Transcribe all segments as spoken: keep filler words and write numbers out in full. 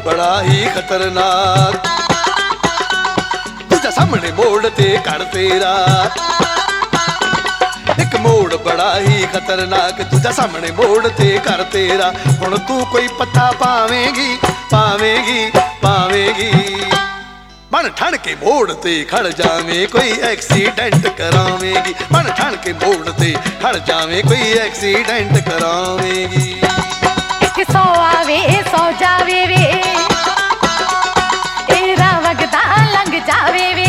बड़ा ही खतरनाक, दूजा सामने मोड़ ते कर तेरा। एक मोड़ बड़ा ही खतरनाक, दूजा सामने मोड़ ते कर तेरा। हुण तू कोई पत्ता पावेंगी पावेंगी पावेंगी, बन ठण के मोड़ ते खड़ जावे कोई एक्सीडेंट करावेगी। बन ठण के मोड़ ते खड़ जावे कोई एक्सीडेंट करावेगी। एक सौ आवे सौ जावे वे, एरा वगदा लंघ जावे वे।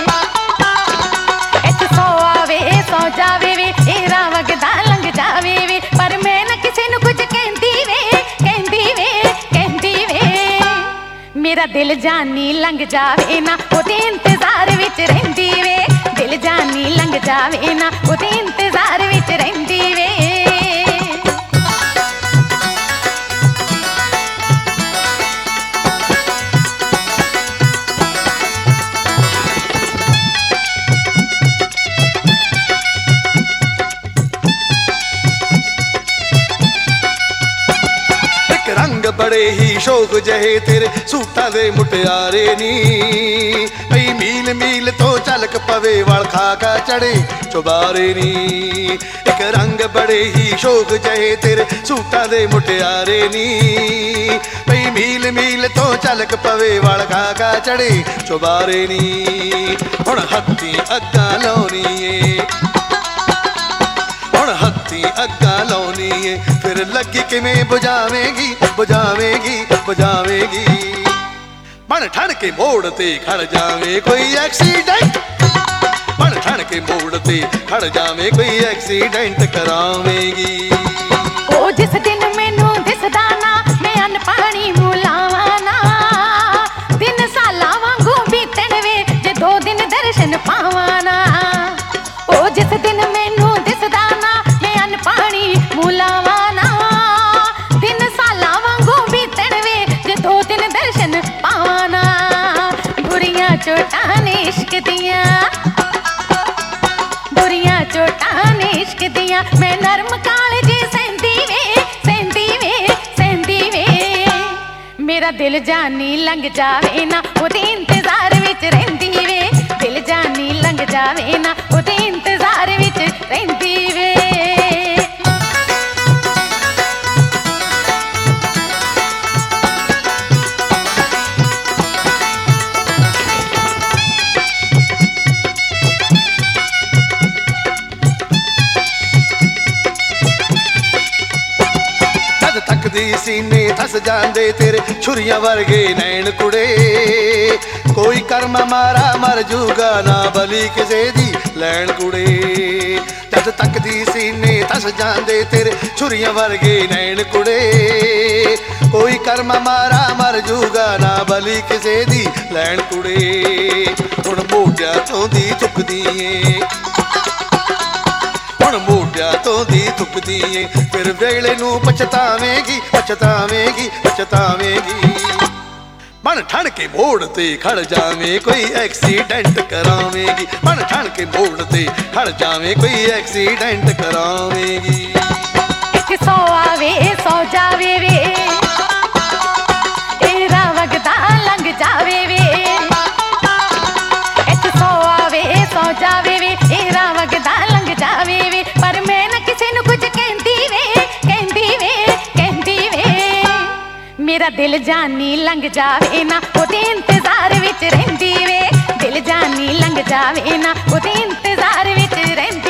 एक सौ आवे सौ जावे वे, एरा वगदा लंघ जावे वे। पर मैं न किसी नू कुछ कहंदी वे कहंदी वे कहंदी वे। मेरा दिल जानी लंघ जावे ना ओदे इंतजार विच रहिंदी वे। दिल जानी लंघ जावे ना ओदे इंतजार विच रहिंदी वे। बड़े ही शौक जहे तेरे सूटा दे मुटियारे नी, कई मील मील तो चलक पवे वाल खाका चढ़े चुबारे नी। एक रंग बड़े ही शौक जहे तेरे सूटा दे मुटियारे नी, कई मील मील तो चलक पवे वाल खाका चढ़े चुबारे नी। हुण हत्थी अग्गा लाउणीए हुण हत्थी अग्गा लाउणीए, फिर लगी किवें बुझावेंगी बुझावेंगी बुझावेंगी। बन ठण के मोड़ ते खड़ जावे कोई एक्सीडेंट, बन ठण के मोड़ ते खड़ जावे कोई एक्सीडेंट करावेंगी। ओ जिस दिन मैनू दिसदा ना मैं अन्न पानी मुलावा ना, दिन सालां वांगू बीतण वे जे दो दिन दर्शन पावा ना। ओ जिस दिन मैनू दिसदा ना मैं अन्न पानी मुलावा ना, दिन सालां वांगू बीतण वे जे दो दिन दर्शन पावा ना। बुरियां चोटां ने इश्क दियां बुरियां चोटां ने इश्क दियां, मैं नरम कालजे सहंदी वे सहंदी वे सहंदी वे। मेरा दिल जानी लंघ जावे ना ओदे इंतजार विच रहिंदी वे। दिल जानी लंघ जावे ना ओदे इंतजार विच रहिंदी वे। तकदी सीने धस जांदे तेरे छुरियां वर्गे नैन कुड़े, कोई कर्म मारा मर जूगा ना बली किसे दी लैन कुड़े। जद तकदी सीने धस जांदे तेरे छुरियां वर्गे नैन कुड़े, कोई कर्म मारा मर जूगा ना बली किसे दी लैन कुड़े। हुण मोढियां तों दी चुकदी ए हुण मोढियां तो दी थुकदी ए, फिर वेले नू पछतावेंगी पछतावेंगी पछतावेंगी। बन ठण के मोड़ ते खड़ जावे कोई एक्सीडेंट करावेंगी। बन ठण के मोड़ ते खड़ जावे कोई एक्सीडेंट करावेंगी। एक सौ आवे सौ जावे वे, एरा वगदा लंघ जावे वे। एक सौ आवे सौ जावे वे, एरा वगदा लंघ जावे वे। पर मैं न किसी नू कुछ कहंदी वे कहंदी वे कहंदी वे। मेरा दिल जानी लंघ जावे ना ओदे इंतजार विच रहिंदी वे। दिल जानी लंघ जावे ना ओदे इंतजार विच रहिंदी